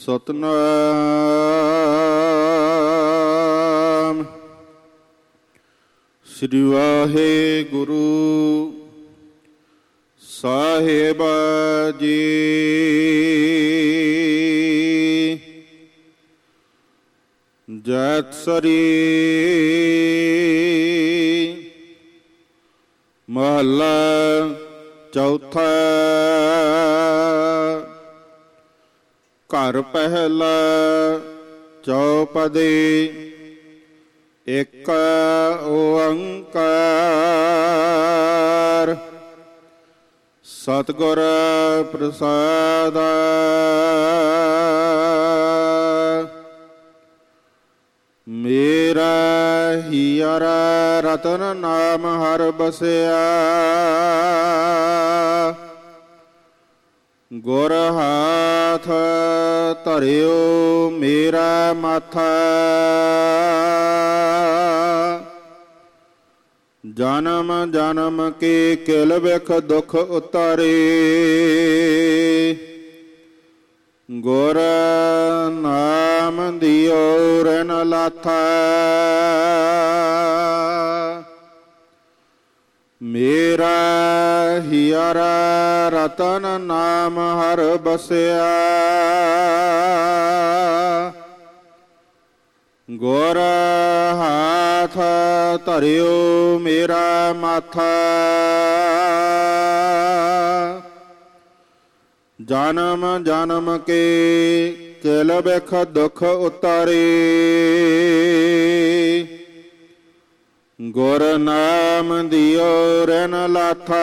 ਸਤਨਾਮ ਸ੍ਰੀ ਵਾਹਿਗੁਰੂ ਸਾਹਿਬ ਜੀ। ਜੈਤਸਰੀ ਮਹੱਲਾ ਚੌਥਾ। ਘਰ ਪਹਿਲਾ ਚੌਪਦੀ। ਇੱਕ ਓੰਕਾਰ ਸਤਿਗੁਰ ਪ੍ਰਸਾਦਿ। ਮੇਰਾ ਹੀਰਾ ਰਤਨ ਨਾਮ ਹਰਿ ਬਸਿਆ। ਗੁਰ ਹਾਥ ਧਰਿਓ ਮੇਰਾ ਮਾਥਾ। ਜਨਮ ਜਨਮ ਕੀ ਕਿਲ ਬਿਖ ਦੁਖ ਉਤਾਰੇ। ਗੁਰ ਨਾਮ ਦਿਓ ਰਣ ਲਾਥਾ। ਮੇਰਾ ਹੀਰਾ ਰਤਨ ਨਾਮ ਹਰਿ ਬਸਿਆ। ਗੁਰ ਹਾਥ ਧਰਿਓ ਮੇਰਾ ਮਾਥਾ। ਜਨਮ ਜਨਮ ਕੇ ਕਿਲ ਬਿਖ ਦੁਖ ਉਤਾਰੇ। ਗੁਰ ਨਾਮ ਦਿਓ ਰਣ ਲਾਥਾ।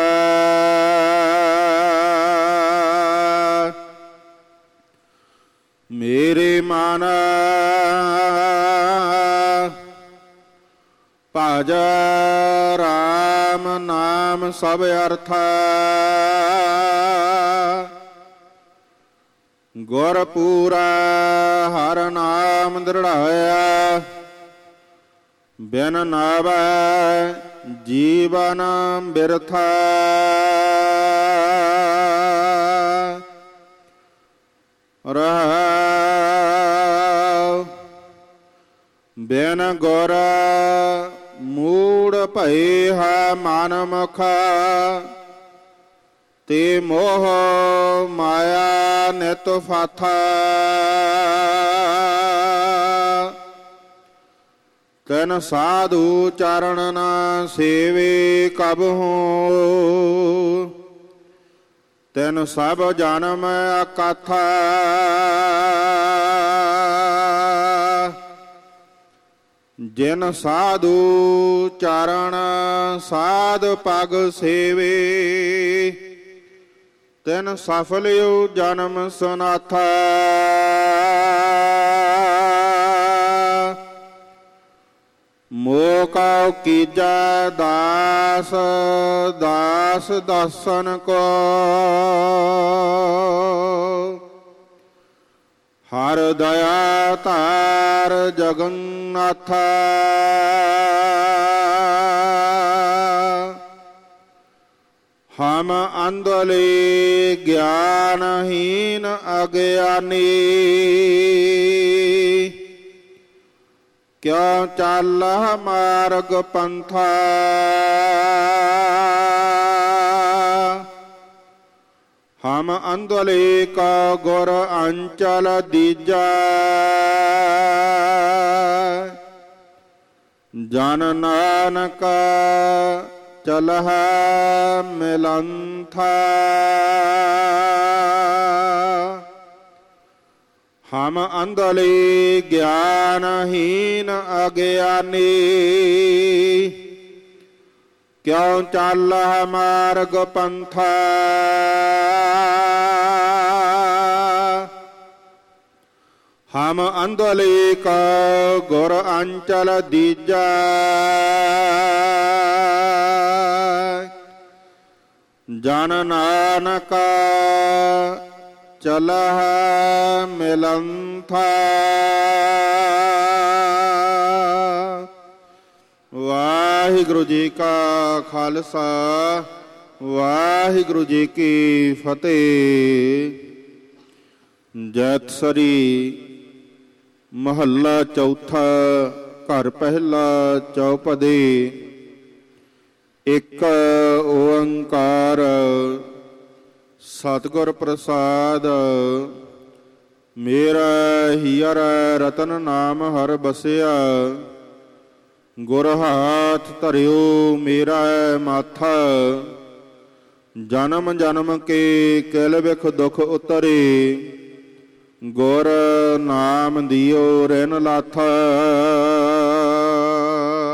ਮੇਰੇ ਮਨ ਭਜ ਰਾਮ ਨਾਮ ਸਭ ਅਰਥਾ। ਗੁਰ ਪੂਰਾ ਹਰ ਨਾਮ ਦ੍ਰਿੜਾਇਆ। ਬਿਨ ਨਾਵੈ ਜੀਵਨ ਬਿਰਥਾ। ਰਹਾਉ ਬਿਨ ਗੁਰ ਮੂੜ ਭਏ ਹੈ ਮਨ ਮੁਖਾ। ਤੇ ਮੋਹ ਮਾਇਆ ਨਿਤ ਫਾਥਾ। ਤਨ ਸਾਧੂ ਚਰਨ ਨਾ ਸੇਵੇ ਕਬਹੂ। ਤੈਨ ਸਭ ਜਨਮ ਅਕਾਥਾ। ਜਿਨ ਸਾਧੂ ਚਰਨ ਸਾਧ ਪਗ ਸੇਵੇ। ਤਿਨ ਸਫਲਿਓ ਜਨਮ ਸਨਾਥਾ। ਮੋਹ ਕਉ ਕੀਜੈ ਦਾਸ ਦਾਸ ਦਾਸਨ ਕੋ। ਹਰ ਦਇਆ ਧਾਰ ਜਗਨਨਾਥਾ। ਹਮ ਅੰਧਲੇ ਗਿਆਨਹੀਨ ਅਗਿਆਨੀ। ਕਿਉ ਚਾਲਹ ਮਾਰਗ ਪੰਥਾ। ਹਮ ਅੰਧਲੇ ਕਾ ਗੁਰ ਅੰਚਲ ਦੀਜੈ। ਜਨ ਨਾਨਕ ਚਲਹ ਮਿਲੰਥਾ। ਹਮ ਅੰਧਲੇ ਗਿਆਨਹੀਨ ਅਗਿਆਨੀ। ਕਿਉ ਚਾਲਹ ਮਾਰਗ ਪੰਥਾ। ਹਮ ਅੰਧਲੇ ਕਾ ਗੁਰ ਅੰਚਲ ਦੀਜੈ। ਜਨ ਨਾਨਕ ਚਲਹ ਮਿਲੰਥਾ। ਵਾਹਿਗੁਰੂ ਜੀ ਕਾ ਖਾਲਸਾ ਵਾਹਿਗੁਰੂ ਜੀ ਕੀ ਫਤਿਹ। ਜੈਤਸਰੀ ਮਹੱਲਾ ਚੌਥਾ। ਘਰ ਪਹਿਲਾ ਚੌਪਦੇ। ਇੱਕ ਓੰਕਾਰ ਸਤਿਗੁਰ ਪ੍ਰਸਾਦ। ਮੇਰਾ ਹੀਅਰ ਰਤਨ ਨਾਮ ਹਰ ਬਸਿਆ। ਗੁਰ ਹਾਥ ਧਰਿਓ ਮੇਰਾ ਮਾਥਾ। ਜਨਮ ਜਨਮ ਕੇ ਕਿਲ ਬਿਖ ਦੁਖ ਉਤਰੇ। ਗੁਰ ਨਾਮ ਦਿਓ ਰਿਨ ਲਾਥਾ।